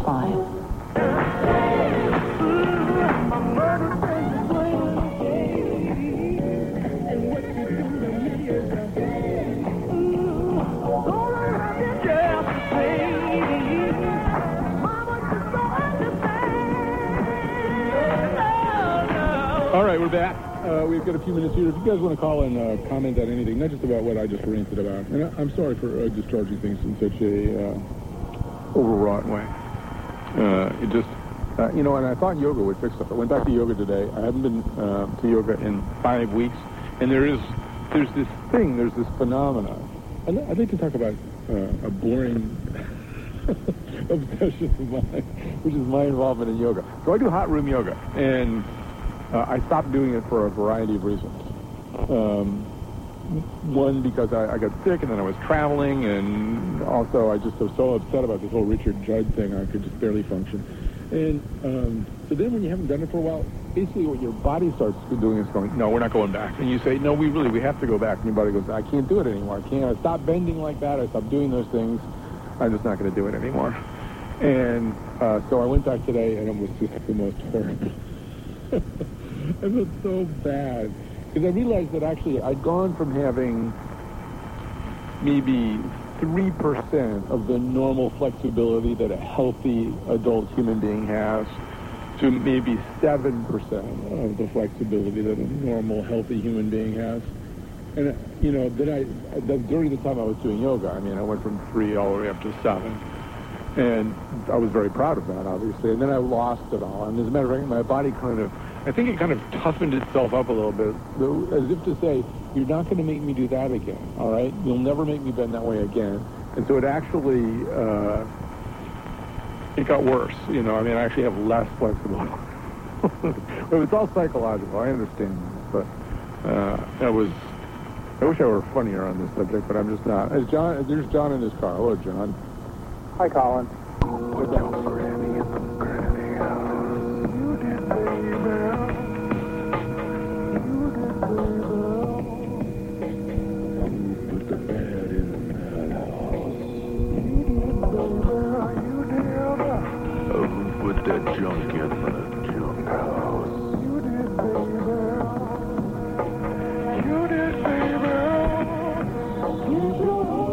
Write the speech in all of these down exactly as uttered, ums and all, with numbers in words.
five. All right, we're back. Uh, we've got a few minutes here. If you guys want to call and uh, comment on anything, not just about what I just ranted about. And I, I'm sorry for uh, discharging things in such a uh, overwrought way. Uh, it just, uh, you know, and I thought yoga would fix it. I went back to yoga today. I haven't been uh, to yoga in five weeks. And there is, there's this thing, there's this phenomenon. I'd, I'd like to talk about uh, a boring obsession of mine, which is my involvement in yoga. So I do hot room yoga. And Uh, I stopped doing it for a variety of reasons. Um, one, because I, I got sick, and then I was traveling, and also I just was so upset about this whole Richard Judd thing, I could just barely function. And um, so then when you haven't done it for a while, basically what your body starts doing is going, no, we're not going back. And you say, no, we really, we have to go back. And your body goes, I can't do it anymore. I can't. I stopped bending like that. I stopped doing those things. I'm just not going to do it anymore. And uh, so I went back today, and it was just the most horrible. I felt so bad because I realized that actually I'd gone from having maybe three percent of the normal flexibility that a healthy adult human being has to maybe seven percent of the flexibility that a normal healthy human being has. And, you know, then I, during the time I was doing yoga, I mean, I went from three all the way up to seven. And I was very proud of that, obviously. And then I lost it all. And as a matter of fact, my body kind of, I think it kind of toughened itself up a little bit, as if to say, you're not going to make me do that again, all right? You'll never make me bend that way again. And so it actually, uh, it got worse, you know. I mean, I actually have less flexibility. But it's all psychological, I understand. But uh, that was, I wish I were funnier on this subject, but I'm just not. As John, there's John in his car. Hello, John. Hi, Colin. What's up? Granny in the granny house. You did, baby. You did, baby. Put the bed in that house. You did, baby. You did. Who put that junk in the junk house? You did, baby. You did, baby. You did.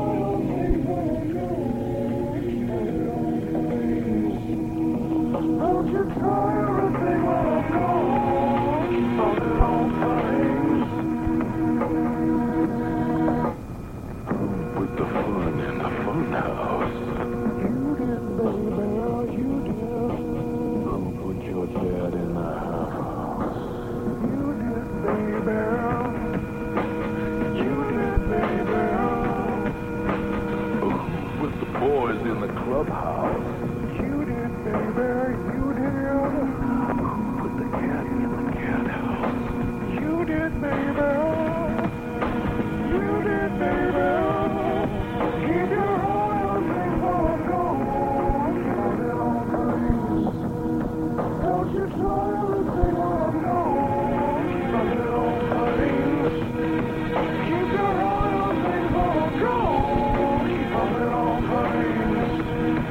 Don't you try everything while I'm gone. On the wrong place. Put the fun in the fun house. You did, baby, you did. Don't put your dad in the house. You did, baby. You did, baby. Put the boys in the clubhouse. You did, baby. You did. Put the cat in the cat house. You did, baby. You did, baby. Keep your eye on things while I'm gone. Count it on things. Don't you try everything while I'm gone. Count it on things. Keep your eye on things while I'm gone. Count it on things.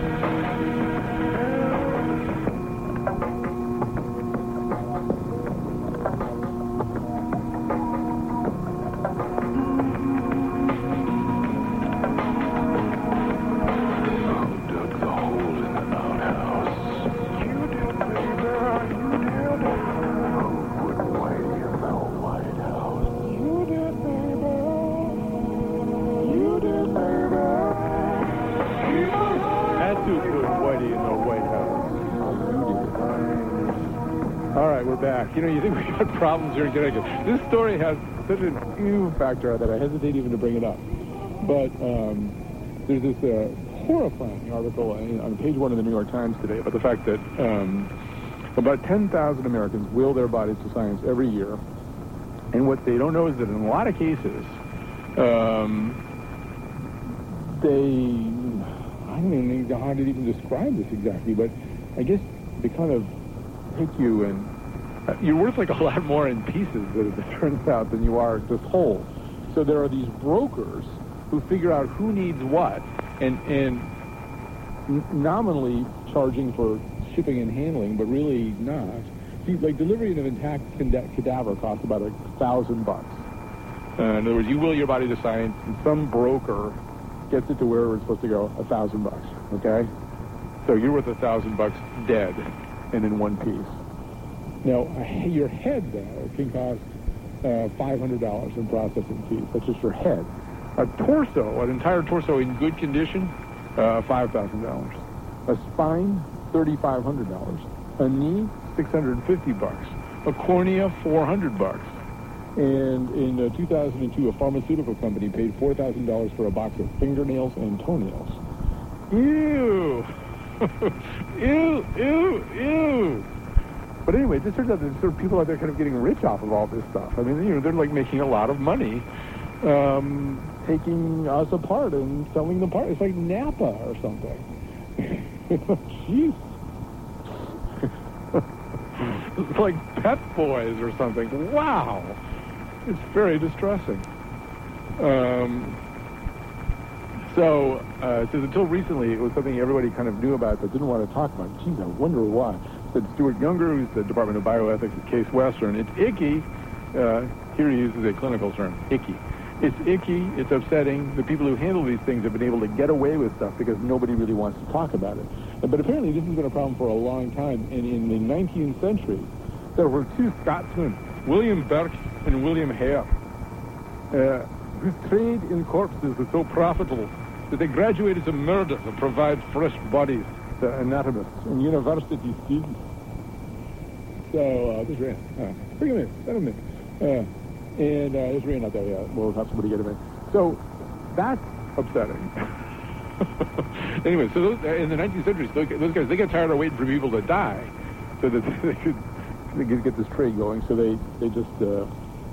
Back. You know, you think we got problems here in Connecticut. This story has such an ew factor that I hesitate even to bring it up. But um, there's this uh, horrifying article on, on page one of the New York Times today about the fact that um, about ten thousand Americans will their bodies to science every year. And what they don't know is that in a lot of cases, um, they, I don't even know how to even describe this exactly, but I guess they kind of take you and Uh, you're worth like a lot more in pieces, as it turns out, than you are just whole. So there are these brokers who figure out who needs what, and and n- nominally charging for shipping and handling, but really not. See, like delivering an intact canda- cadaver costs about a thousand bucks. Uh, in other words, you will your body to science, and some broker gets it to where it's supposed to go, a thousand bucks. Okay, so you're worth a thousand bucks dead and in one piece. Now, your head though can cost uh, five hundred dollars in processing fees. That's just your head. A torso, an entire torso in good condition, uh, five thousand dollars. A spine, thirty-five hundred dollars. A knee, six hundred fifty bucks. A cornea, four hundred bucks. And in uh, two thousand two, a pharmaceutical company paid four thousand dollars for a box of fingernails and toenails. Ew! ew, ew, ew! But anyway, it just turns out there's sort of people out there kind of getting rich off of all this stuff. I mean, you know, they're like making a lot of money um, taking us apart and selling them apart. It's like Napa or something. Jeez. It's like Pep Boys or something. Wow. It's very distressing. Um, so, uh, it says until recently, it was something everybody kind of knew about but didn't want to talk about. Geez, I wonder why. Said Stuart Younger, who's the Department of Bioethics at Case Western. It's icky. Uh, here he uses a clinical term, icky. It's icky, it's upsetting. The people who handle these things have been able to get away with stuff because nobody really wants to talk about it. But apparently this has been a problem for a long time. And in the nineteenth century, there were two Scotsmen, William Burke and William Hare, uh, whose trade in corpses was so profitable that they graduated to murder to provide fresh bodies to anatomists and university students. So, uh, this ran. Uh, bring him in. Send him in. Uh, and uh, this ran out there, yeah. We'll have somebody get him in. So, that's upsetting. Anyway, so those, in the nineteenth century, those, those guys, they got tired of waiting for people to die so that they could, they could get this trade going. So they, they just, uh,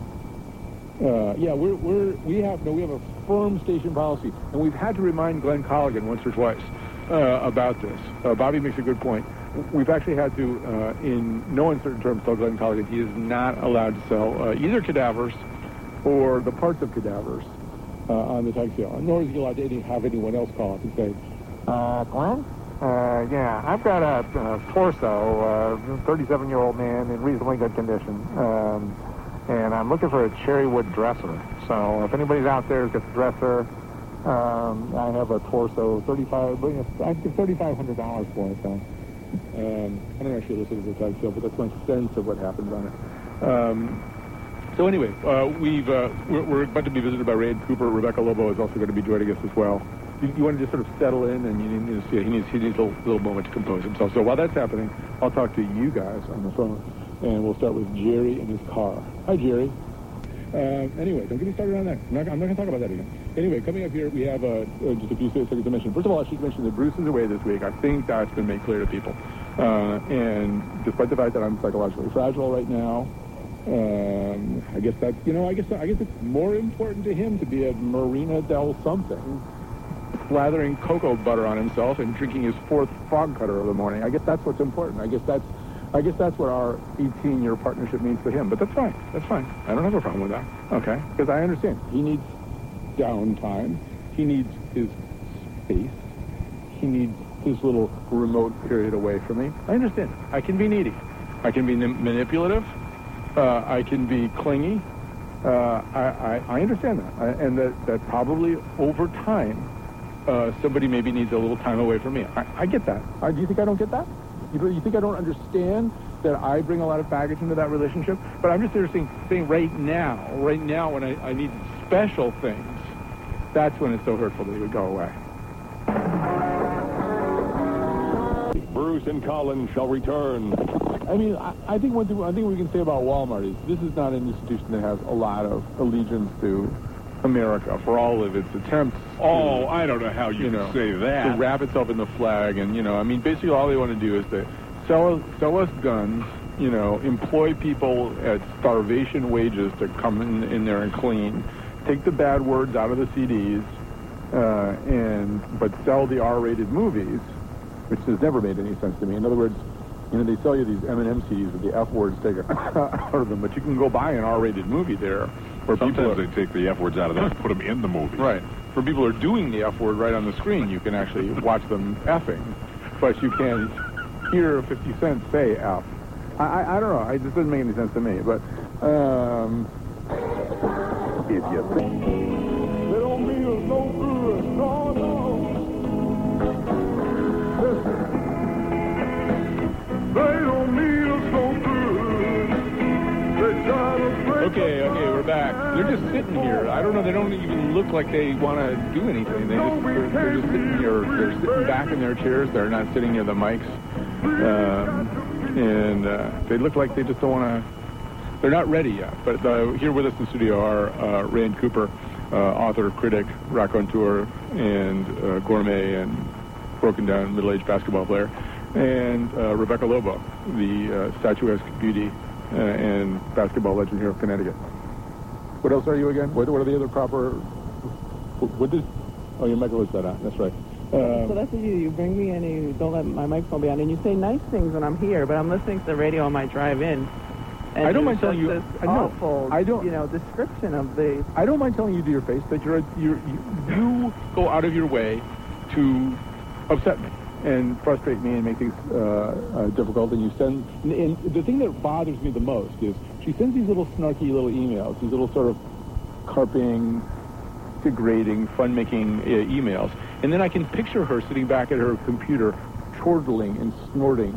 uh, yeah, we're, we're, we have, no, we have a firm station policy. And we've had to remind Glenn Colligan once or twice uh, about this. Uh, Bobby makes a good point. We've actually had to, uh, in no uncertain terms, tell Glenn Colligan he is not allowed to sell uh, either cadavers or the parts of cadavers uh, on the tag sale. Nor is he allowed to any, have anyone else call up and say, uh, Glenn? Uh, yeah, I've got a, a torso, uh, thirty-seven-year-old man in reasonably good condition, um, and I'm looking for a cherry wood dresser. So if anybody's out there who's got a dresser, um, I have a torso, thirty-five, I give thirty-five hundred dollars for it, so. Um, I don't actually listen to the tag sale, but that's my sense of what happens on it. Um, so anyway, uh, we've, uh, we're, we're about to be visited by Ray Cooper. Rebecca Lobo is also going to be joining us as well. You, you want to just sort of settle in, and you need to see, he needs, he needs a little, little moment to compose himself. So while that's happening, I'll talk to you guys on the phone, and we'll start with Jerry in his car. Hi, Jerry. Uh, anyway, don't get me started on that. I'm not, I'm not going to talk about that again. Anyway, coming up here, we have uh, uh, just a few seconds to mention. First of all, I should mention that Bruce is away this week. I think that's been made clear to people. Uh, and despite the fact that I'm psychologically fragile right now, um, I guess that's, you know, I guess I guess it's more important to him to be at Marina del something, slathering cocoa butter on himself and drinking his fourth frog cutter of the morning. I guess that's what's important. I guess that's I guess that's what our eighteen-year partnership means to him. But that's fine. That's fine. I don't have a problem with that. Okay? Because I understand. He needs downtime. He needs his space. He needs his little remote period away from me. I understand. I can be needy. I can be manipulative. Uh, I can be clingy. Uh, I, I, I understand that. I, and that, that probably over time, uh, somebody maybe needs a little time away from me. I, I get that. I, do you think I don't get that? You, you think I don't understand that I bring a lot of baggage into that relationship? But I'm just there saying, saying right now, right now when I, I need special things, that's when it's so hurtful that it would go away. Bruce and Collins shall return. I mean, I, I think one thing, one thing we can say about Walmart is this is not an institution that has a lot of allegiance to America for all of its attempts. Oh, to, I don't know how you, you know, say that. To wrap itself in the flag, and you know, I mean, basically all they want to do is to sell sell us guns, you know, employ people at starvation wages to come in, in there and clean, take the bad words out of the C Ds, uh, and but sell the R-rated movies, which has never made any sense to me. In other words, you know, they sell you these M and M C Ds with the F words taken out of them, but you can go buy an R-rated movie there. Where Sometimes people are, they take the F words out of them and put them in the movie. Right. For people who are doing the F word right on the screen, you can actually watch them effing. but you can't hear fifty Cent say F. I, I, I don't know. It just doesn't make any sense to me. But um, if you think They don't mean us no good. No, no. Listen. They don't mean us no good. They try to break okay, okay, we're back. They're just sitting here. I don't know. They don't even look like they want to do anything. They just they're, they're just sitting here. They're sitting back in their chairs. They're not sitting near the mics. Um, and uh, they look like they just don't want to. They're not ready yet. But uh, here with us in the studio are uh, Rand Cooper, uh, author, critic, raconteur, and uh, gourmet, and broken down middle-aged basketball player, and uh, Rebecca Lobo, the uh, statuesque beauty uh, and basketball legend here of Connecticut. What else are you again? What, what are the other proper? What, what does? Oh, your microphone's set on. That's right. Um, So that's what you do. You bring me in and you don't let my microphone be on, and you say nice things when I'm here, but I'm listening to the radio on my drive-in. And I don't mind there's telling you- This I know. awful, I don't- you know, description of the. I don't mind telling you to your face that you're, a, you're you, you go out of your way to upset me and frustrate me and make things uh, uh, difficult. And you send. And, and the thing that bothers me the most is she sends these little snarky little emails, these little sort of carping, degrading, fun-making uh, emails, and then I can picture her sitting back at her computer, chortling and snorting.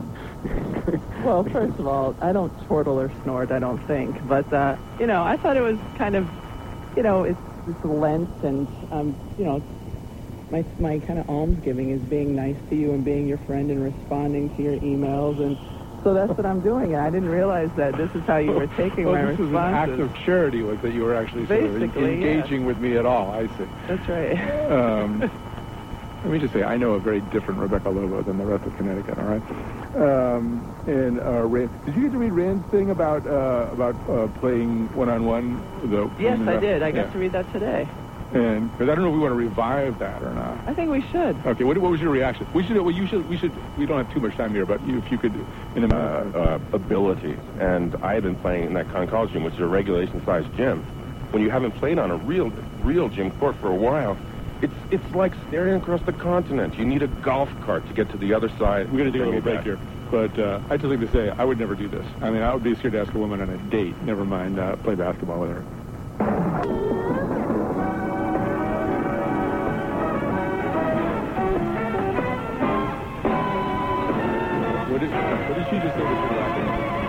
Well, first of all, I don't chortle or snort, I don't think. But, uh, you know, I thought it was kind of, you know, it's, it's Lent, and, um, you know, my, my kind of almsgiving is being nice to you and being your friend and responding to your emails. And so that's what I'm doing. And I didn't realize that this is how you were taking oh, my this responses. was an act of charity, was that you were actually sort of Basically, engaging with me at all. I see. That's right. Um, let me just say, I know a very different Rebecca Lobo than the rest of Connecticut, all right? Um, and uh, Rand, did you get to read Rand's thing about uh, about uh, playing one-on-one? The Yes, I did. I got yeah. to read that today. And because I don't know if we want to revive that or not. I think we should. Okay, what, what was your reaction? We should. Well, you should. We should. We don't have too much time here, but you, if you could, in a minute. uh, uh, ability. And I had been playing in that Con College gym, which is a regulation-sized gym. When you haven't played on a real, real gym court for a while, it's it's like staring across the continent. You need a golf cart to get to the other side. We're going to take a Bring little me break back. here. But uh, I just like to say, I would never do this. I mean, I would be scared to ask a woman on a date, never mind uh, play basketball with her. What did, what did she just say that she laughing?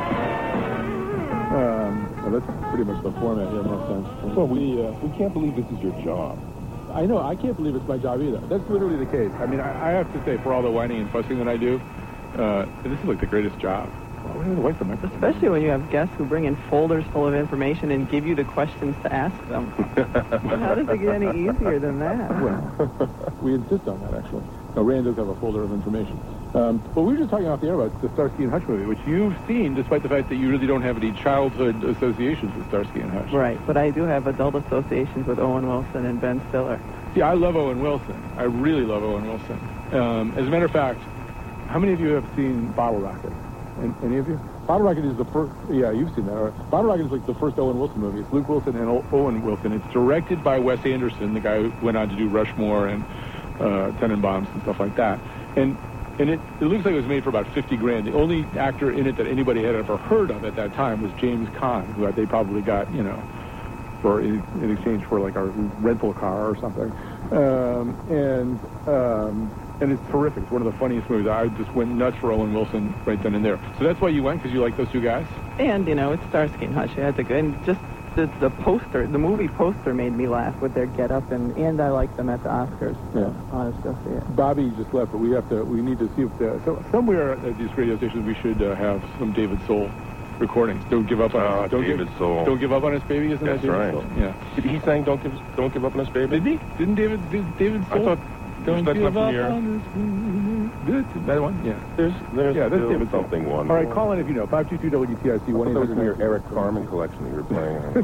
Um, well, that's pretty much the format here, most times. Well, we uh, we can't believe this is your job. I know, I can't believe it's my job either. That's literally the case. I mean, I, I have to say, for all the whining and fussing that I do, uh, this is like the greatest job. Well, we're away from it. Especially when you have guests who bring in folders full of information and give you the questions to ask them. How does it get any easier than that? Well, we insist on that, actually. No, Rand does have a folder of information. Um, but we were just talking off the air about the Starsky and Hutch movie, which you've seen, despite the fact that you really don't have any childhood associations with Starsky and Hutch. Right, but I do have adult associations with Owen Wilson and Ben Stiller. See, I love Owen Wilson. I really love Owen Wilson. Um, as a matter of fact, how many of you have seen Bottle Rocket? An- Any of you? Bottle Rocket is the first. Yeah, you've seen that. All right. Bottle Rocket is like the first Owen Wilson movie. It's Luke Wilson and o- Owen Wilson. It's directed by Wes Anderson, the guy who went on to do Rushmore and uh, Tenenbaums and stuff like that. And and it, it looks like it was made for about fifty grand. The only actor in it that anybody had ever heard of at that time was James Caan, who they probably got, you know, for in, in exchange for like a rental car or something. Um, and um, and it's terrific. It's one of the funniest movies. I just went nuts for Owen Wilson right then and there. So that's why you went, because you like those two guys? And, you know, it's Starsky and Hutch. I had to go. And just the, the poster, the movie poster made me laugh with their get-up, and, and I like them at the Oscars. So Yeah. I'll just go see it. Bobby just left, but we have to. We need to see if the, so somewhere at these radio stations we should uh, have some David Soul recordings. Don't give up on Oh, us. Don't David give, Soul. Don't give up on us, baby. Isn't That's that David right. Soul? Yeah. Did he sang "Don't Give Don't Give Up on Us, Baby"? Did he? Didn't David? Did David I Soul? thought Don't that's give not up from your- on us. Good. That one? Yeah. There's there's Yeah, that's still David Soul. something one. All right, call in if you know. five two two W T I C one eight That was hundred. in your Eric Carmen collection that you were playing on.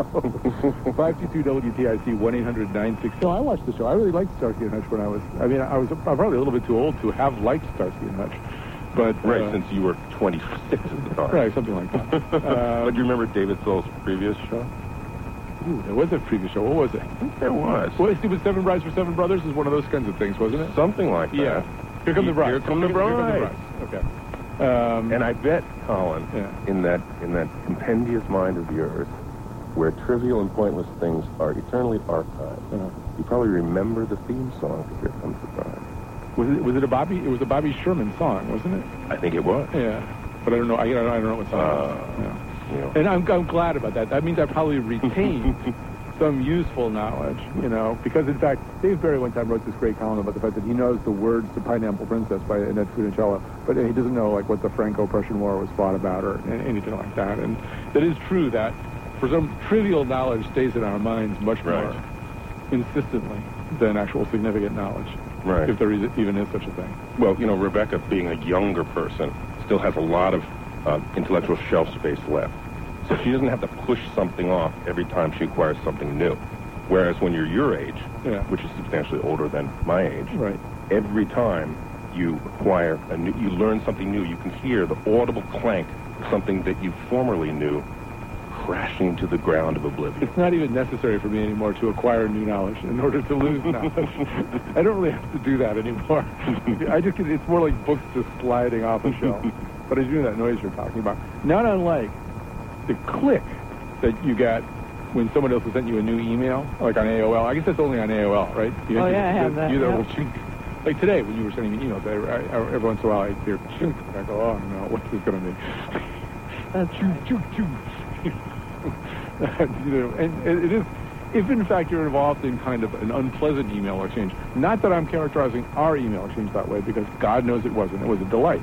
five two two W T I C one eight hundred nine six. No, I watched the show. I really liked Starsky and Hutch when I was. I mean, I was I'm probably a little bit too old to have liked Starsky and Hutch, but Right, uh, since you were twenty-six at the time. right, something like that. But um, do you remember David Soul's previous show? ooh, there was a previous show. What was it? I think there was. Well, it was Seven Brides for Seven Brothers. Is one of those kinds of things, wasn't it? Something like that. Yeah. Here come the brides. Here come the Here come the brides. brides. Okay. Um, And I bet, Colin, Yeah. in that in that compendious mind of yours, where trivial and pointless things are eternally archived, uh, you probably remember the theme song to Here Comes the Bride. was it was it a Bobby? It was a Bobby Sherman song, wasn't it? I think it was. Yeah. But I don't know. I, I don't I don't know what song. Uh, it was. Yeah. You know. And I'm, I'm glad about that. That means I probably retained some useful knowledge, you know, because in fact, Dave Barry one time wrote this great column about the fact that he knows the words to Pineapple Princess by Annette Funicello, but he doesn't know like what the Franco-Prussian War was fought about or anything like that. And that is true that for some trivial knowledge stays in our minds much more Right. insistently than actual significant knowledge, Right. if there is, even is such a thing. Well, you know, Rebecca, being a younger person, still has a lot of uh, intellectual shelf space left. So she doesn't have to push something off every time she acquires something new. Whereas when you're your age, Yeah. which is substantially older than my age, Right. every time you acquire a new, you learn something new, you can hear the audible clank of something that you formerly knew crashing to the ground of oblivion. It's not even necessary for me anymore to acquire new knowledge in order to lose knowledge. I don't really have to do that anymore. I just get, it's more like books just sliding off a shelf. But I do that noise you're talking about. Not unlike the click that you get when someone else has sent you a new email, like on A O L. I guess that's only on A O L, right? You Oh, you- yeah, I have you- that, You yeah. little chink. Like today, when you were sending me emails, I, I, every once in a while I hear chink. I go, oh no, what's this going to be? That's Choo, choo, choo. You know, and it it is, if in fact you're involved in kind of an unpleasant email exchange, not that I'm characterizing our email exchange that way, because God knows it wasn't. It was a delight.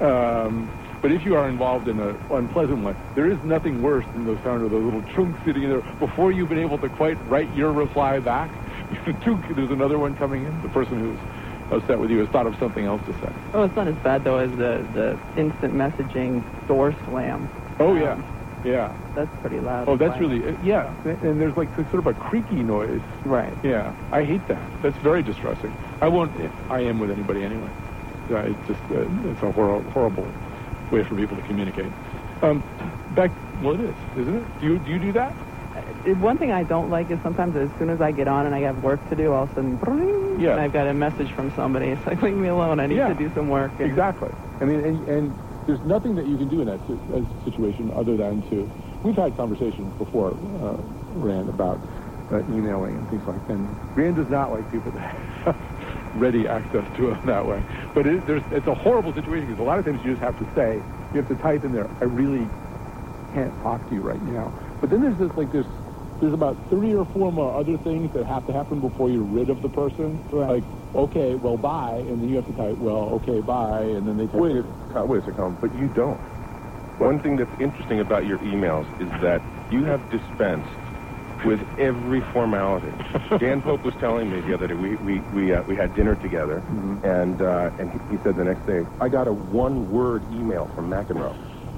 Um, but if you are involved in an unpleasant one, there is nothing worse than the sound of those little chunks sitting there before you've been able to quite write your reply back. There's another one coming in. The person who's upset with you has thought of something else to say. Oh, it's not as bad though as the the instant messaging door slam. Oh, Um, yeah. Yeah. That's pretty loud. Oh, and that's violent. really, yeah. And there's like sort of a creaky noise. Right. Yeah, I hate that. That's very distressing. I won't I am with anybody anyway. Uh, it's just, uh, it's a hor- horrible way for people to communicate. Um, back, well, it is, isn't it? Do you, do you do that? Uh, One thing I don't like is sometimes as soon as I get on and I have work to do, all of a sudden, bring, Yeah. and I've got a message from somebody. It's like, leave me alone. I need Yeah. to do some work. And Exactly. I mean, and, and there's nothing that you can do in that si- uh, situation other than to, we've had conversations before, uh, Rand, about uh, emailing and things like that. And Rand does not like people that have ready access to it that way. But it, there's, it's a horrible situation because a lot of times you just have to say, you have to type in there, I really can't talk to you right now. But then there's this, like, this, there's about three or four more other things that have to happen before you're rid of the person. Right. Like, okay, well, bye, and then you have to type, well, okay, bye, and then they type. Wait, a- wait a second, but you don't. One thing that's interesting about your emails is that you have dispensed with every formality. Dan Pope was telling me the other day, we we we, uh, we had dinner together, Mm-hmm. and uh, and he, he said the next day, I got a one-word email from McEnroe.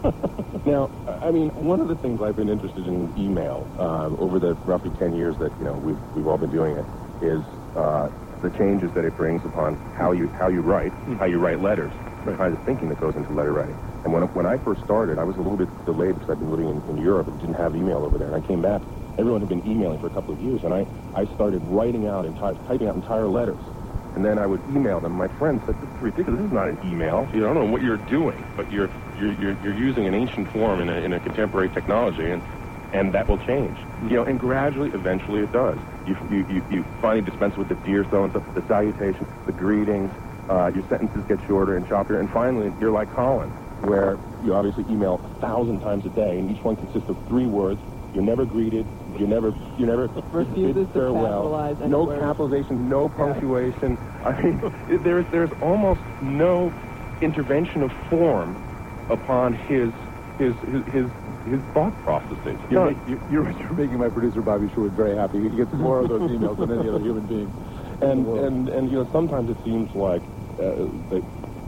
Now, I mean, one of the things I've been interested in email um, over the roughly ten years that you know we've we've all been doing it is uh, the changes that it brings upon how you how you write, how you write letters, the Right. kind of thinking that goes into letter writing. And when when I first started, I was a little bit delayed because I've been living in, in Europe and didn't have email over there. And I came back, everyone had been emailing for a couple of years, and I I started writing out and typing out entire letters. And then I would email them. My friend said, "This is ridiculous. This is not an email. You don't know what you're doing, but you're you're you're, you're using an ancient form in a, in a contemporary technology, and and that will change. You know, and gradually, eventually, it does. You you you, you finally dispense with the dear so and so, the salutations, the greetings. Uh, your sentences get shorter and choppier, and finally, you're like Colin, where you obviously email a thousand times a day, and each one consists of three words. You're never greeted. You're never, you never Refuses bid to farewell. capitalize any No words. capitalization, no punctuation. I mean, it- there's there's almost no intervention of form upon his his his his, his thought processes. You're, No, ma- you- you're, you're making my producer, Bobby Sherwood, very happy. He gets more of those emails than any other human being. in the and world. and and you know, sometimes it seems like uh, that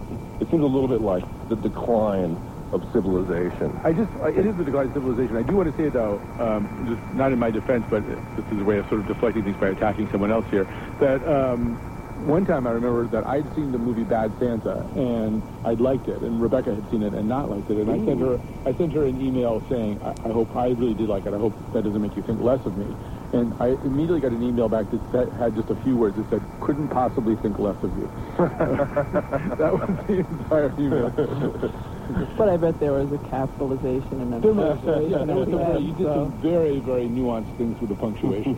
it seems a little bit like the decline of civilization. I just, uh, it is the decline of civilization. I do want to say, though, um, just not in my defense, but this is a way of sort of deflecting things by attacking someone else here, that um, one time I remember that I'd seen the movie Bad Santa, and I'd liked it, and Rebecca had seen it and not liked it, and I sent her I sent her an email saying, I, I hope, I really did like it, I hope that doesn't make you think less of me. And I immediately got an email back that said, had just a few words that said, couldn't possibly think less of you. That was the entire email. But I bet there was a capitalization and a There was, uh, yeah, there was a very, you did so. some very, very nuanced things with the punctuation.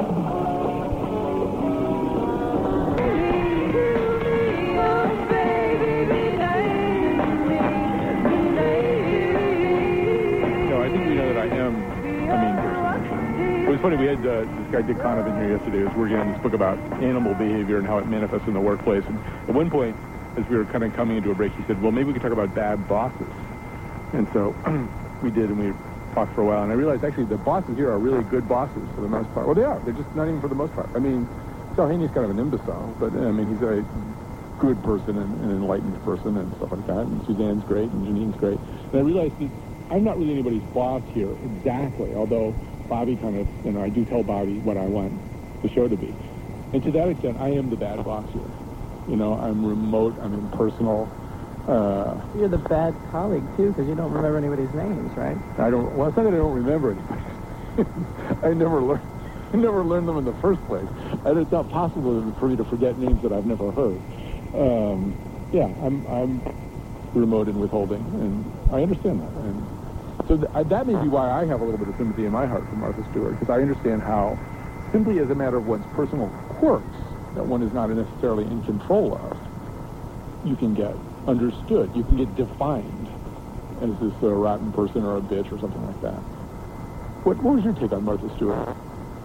No, I think we know that I am a mean person. It was funny, we had uh, this guy Dick Conovan here yesterday who was working on this book about animal behavior and how it manifests in the workplace. And at one point, as we were kind of coming into a break, he said, well, maybe we could talk about bad bosses. And so we did, and we talked for a while, and I realized actually the bosses here are really good bosses for the most part. Well, they are. They're just not even for the most part. I mean, Sal Haney's kind of an imbecile, but I mean, he's a good person and an enlightened person and stuff like that. And Suzanne's great, and Janine's great. And I realized that I'm not really anybody's boss here exactly, although Bobby kind of, you know, I do tell Bobby what I want the show to be. And to that extent, I am the bad boss here. You know, I'm remote, I'm impersonal. Uh, You're the bad colleague, too, because you don't remember anybody's names, right? I don't, well, it's not that I don't remember anybody. I never learned, I never learned them in the first place. And it's not possible for me to forget names that I've never heard. Um, yeah, I'm, I'm remote and withholding, and I understand that. And so th- I, that may be why I have a little bit of sympathy in my heart for Martha Stewart, because I understand how, simply as a matter of one's personal quirks, that one is not necessarily in control of, you can get understood, you can get defined as this uh, rotten person or a bitch or something like that. What, what was your take on Martha Stewart?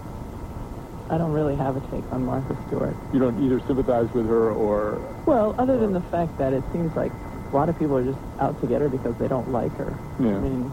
I don't really have a take on Martha Stewart. You don't either sympathize with her or... Well, other than the fact that it seems like a lot of people are just out to get her because they don't like her. Yeah. I mean,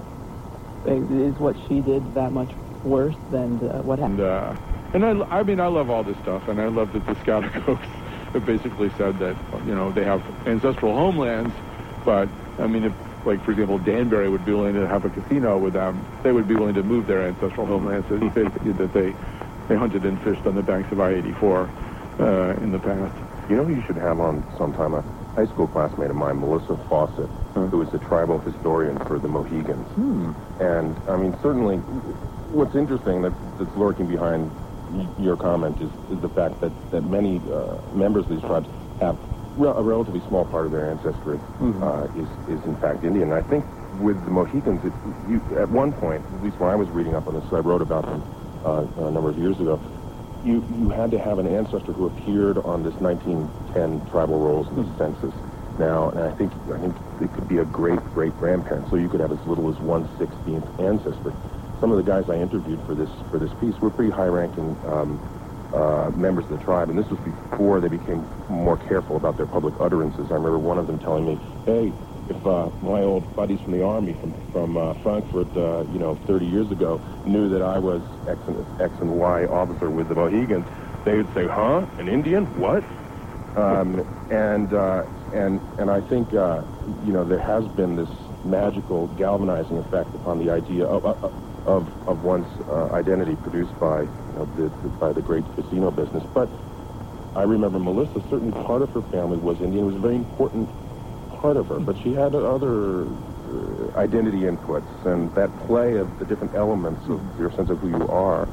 is what she did that much worse than uh, what happened? And, uh, and I, I mean, I love all this stuff, and I love that the Scouticos have basically said that, you know, they have ancestral homelands, but, I mean, if, like, for example, Danbury would be willing to have a casino with them, they would be willing to move their ancestral homelands that they, that they, they hunted and fished on the banks of I eighty-four uh, in the past. You know who you should have on sometime? A high school classmate of mine, Melissa Fawcett, Huh? who is the tribal historian for the Mohegans. Hmm. And, I mean, certainly, what's interesting that, that's lurking behind y- your comment is, is the fact that, that many uh, members of these tribes have re- a relatively small part of their ancestry Mhm. uh, is, is, in fact, Indian. And I think with the Mohegans, it, you, at one point, at least when I was reading up on this, I wrote about them uh, a number of years ago, you, you had to have an ancestor who appeared on this nineteen ten tribal rolls in the Mhm. census. Now, and I think I think it could be a great great grandparent. So you could have as little as one sixteenth ancestry. Some of the guys I interviewed for this for this piece were pretty high-ranking um, uh, members of the tribe, and this was before they became more careful about their public utterances. I remember one of them telling me, "Hey, if uh, my old buddies from the army from from uh, Frankfurt, uh, you know, thirty years ago, knew that I was X and X and Y officer with the Mohegans, they would say, huh? An Indian? What?" Um, and uh, and and I think uh, you know there has been this magical galvanizing effect upon the idea of of of, of one's uh, identity produced by you know the, the, by the great casino business. But I remember Melissa, certainly part of her family was Indian. It was a very important part of her, but she had other uh, identity inputs, and that play of the different elements of your sense of who you are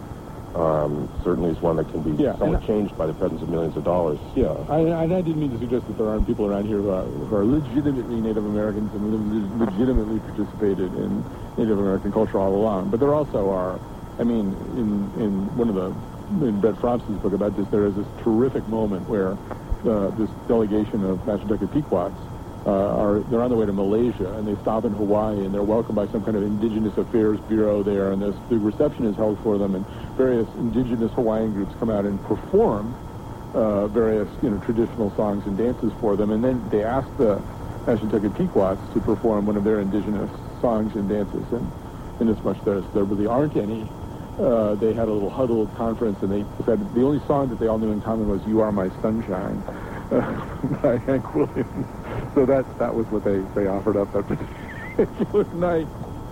um, certainly is one that can be Yeah, somewhat and I- changed by the presence of millions of dollars. Yeah, I, and I didn't mean to suggest that there aren't people around here who are, who are legitimately Native Americans and le- legitimately participated in Native American culture all along. But there also are, I mean, in, in one of the, in Brett Fromson's book about this, there is this terrific moment where uh, this delegation of Mashantucket Pequots uh, are, they're on their way to Malaysia, and they stop in Hawaii, and they're welcomed by some kind of Indigenous Affairs Bureau there, and this, the reception is held for them, and various indigenous Hawaiian groups come out and perform uh, various, you know, traditional songs and dances for them, and then they ask the Mashantucket Pequots to perform one of their indigenous songs and dances, and inasmuch as there really aren't any, uh, they had a little huddled conference, and they said the only song that they all knew in common was "You Are My Sunshine" uh, by Hank Williams. So that that was what they, they offered up that particular night.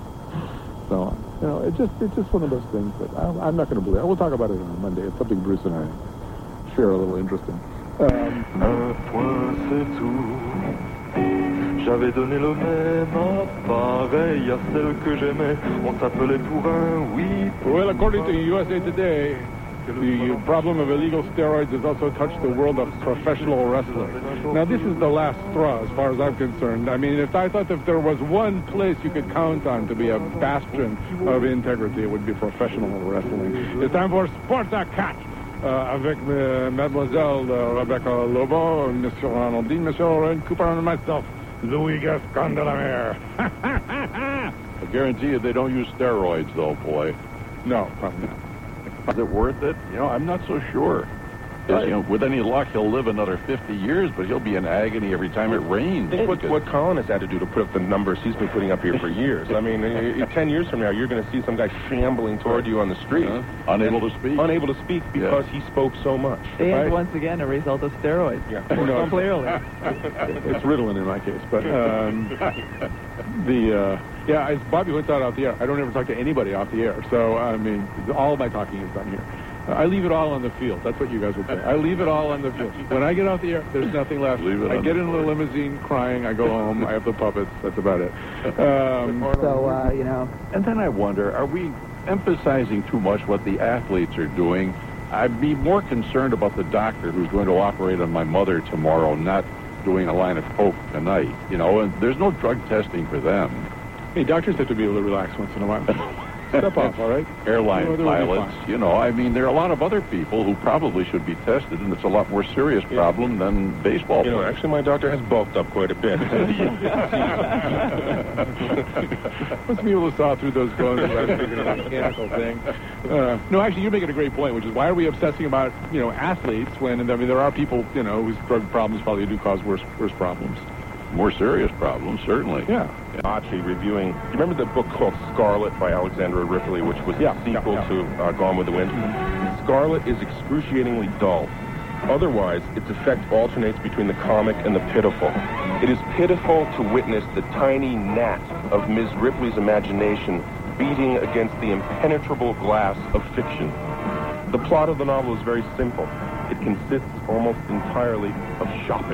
So, you know, it just it's just one of those things that I'm, I'm not going to believe. We'll talk about it on Monday. It's something Bruce and I share a little interest in. Um, Earth was it too? J'avais donné le même appareil à celle que j'aimais. On s'appelait pour un oui. Well, according to U S A Today, the problem of illegal steroids has also touched the world of professional wrestling. Now, this is the last straw, as far as I'm concerned. I mean, if I thought if there was one place you could count on to be a bastion of integrity, it would be professional wrestling. It's time for Sports à quatre, uh, avec uh, Mademoiselle uh, Rebecca Lobo, Monsieur Ronald Dean, Monsieur Ren Cooper, and myself, Louis Gascon de la Mer. I guarantee you they don't use steroids, though, boy. No, probably not. Is it worth it? You know, I'm not so sure. 'Cause, you know, with any luck, he'll live another fifty years, but he'll be in agony every time it rains. Think what, what Colin has had to do to put up the numbers he's been putting up here for years. I mean, i- i- ten years from now, you're going to see some guy shambling toward you on the street. Uh, unable to speak. Unable to speak because he spoke so much. And Right. once again, a result of steroids. Yeah. No, Clearly. It's Ritalin in my case, but um, the uh, yeah, as Bobby went out off the air, I don't ever talk to anybody off the air. So I mean, all of my talking is done here. Uh, I leave it all on the field. That's what you guys would say. I leave it all on the field. When I get off the air, there's nothing left. Leave it I on get the in the limousine crying. I go home. I have the puppets. That's about it. Um, So, uh, you know, And then I wonder, are we emphasizing too much what the athletes are doing? I'd be more concerned about the doctor who's going to operate on my mother tomorrow, not doing a line of coke tonight. You know, and there's no drug testing for them. hey, doctors have to be able to relax once in a while. Step off, all right? Airline No, they'll be pilots, fine. you know, I mean, there are a lot of other people who probably should be tested, and it's a lot more serious problem than baseball You know, players. actually, my doctor has bulked up quite a bit. Must be able to saw through those bones without making a mechanical thing. Uh, no, actually, you're making a great point, which is why are we obsessing about, you know, athletes when, I mean, there are people, you know, whose drug problems probably do cause worse worse problems. More serious problems, certainly. Yeah. Actually, reviewing. You remember the book called Scarlet by Alexandra Ripley, which was Yeah, a sequel yeah, yeah. to uh, Gone with the Wind? Scarlet is excruciatingly dull. Otherwise, its effect alternates between the comic and the pitiful. It is pitiful to witness the tiny gnat of Miz Ripley's imagination beating against the impenetrable glass of fiction. The plot of the novel is very simple. It consists almost entirely of shopping.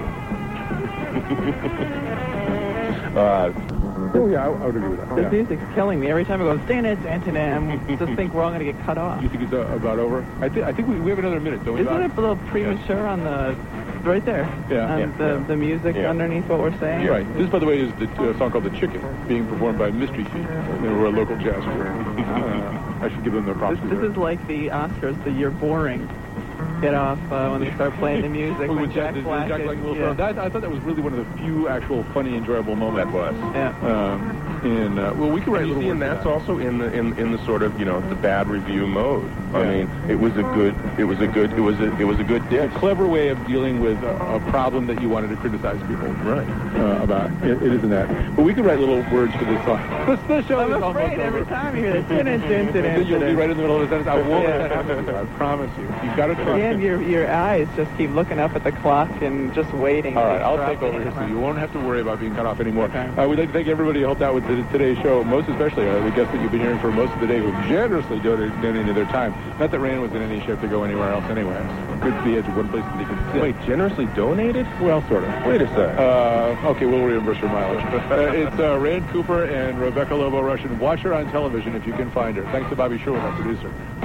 uh, Oh, yeah, I, I would agree with that. this Yeah. music's killing me. Every time it goes, ding it, ding it, I just think we're all going to get cut off. You think it's uh, about over? I, th- I think we, we have another minute, don't we? Isn't Bob? it a little premature on the, right there? Yeah. On Yeah, the, yeah. the music Yeah. underneath what we're saying? Right. This, by the way, is the uh, song called "The Chicken," being performed by Mystery Feet. They were a local jazz group. Uh, I should give them their props. This, this is like the Oscars, the "You're boring" get off uh, when they start playing the music. With when Jack, Jack Jack Black Black is- and Will yeah. Ferrell. That, I thought that was really one of the few actual funny, enjoyable moments. That was. Yeah. Um, and uh, well, we could write a You little see, and word for that's that. also in the in, in the sort of, you know, the bad review mode. I Yeah. mean, it was a good it was a good it was a it was a good dish. a clever way of dealing with a, a problem that you wanted to criticize people Right. uh, about. It, it isn't that. But we could write little words for this song. This, this show I'm is almost afraid every over. time you hear the din din din din Then you'll be right in the middle of a sentence. I won't Yeah. let that happen to you. I promise you. You've got to trust And me. your your eyes just keep looking up at the clock and just waiting. All to right, I'll drop take over in. here so you won't have to worry about being cut off anymore. Okay. Uh, we'd like to thank everybody who helped out with the, today's show, most especially uh, the guests that you've been hearing for most of the day who generously donated, donated their time. Not that Rand was in any shape to go anywhere else anyway. Good to be at one place that they could sit. Wait, generously donated? Well, sort of. Wait a sec. Uh, okay, we'll reimburse her mileage. uh, it's uh, Rand Cooper and Rebecca Lobo Russian. Watch her on television if you can find her. Thanks to Bobby Sherwood, our producer.